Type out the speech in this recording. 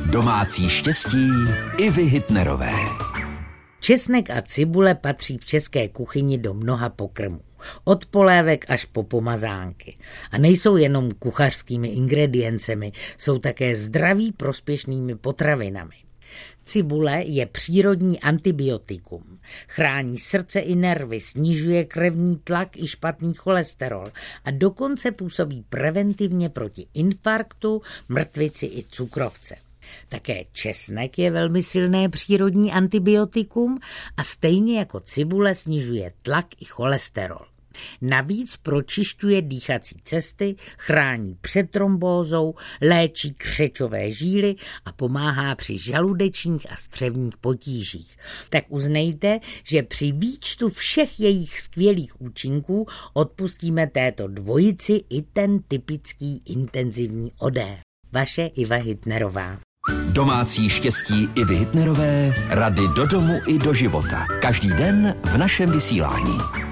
Domácí štěstí Ivy Hitnerové. Česnek a cibule patří v české kuchyni do mnoha pokrmů. Od polévek až po pomazánky. A nejsou jenom kuchařskými ingrediencemi, jsou také zdraví prospěšnými potravinami. Cibule je přírodní antibiotikum. Chrání srdce i nervy, snižuje krevní tlak i špatný cholesterol a dokonce působí preventivně proti infarktu, mrtvici i cukrovce. Také česnek je velmi silné přírodní antibiotikum a stejně jako cibule snižuje tlak i cholesterol. Navíc pročišťuje dýchací cesty, chrání před trombózou, léčí křečové žíly a pomáhá při žaludečních a střevních potížích. Tak uznejte, že při výčtu všech jejich skvělých účinků odpustíme této dvojici i ten typický intenzivní odér. Vaše Iva Hitnerová. Domácí štěstí Ivy Hitnerové, rady do domu i do života. Každý den v našem vysílání.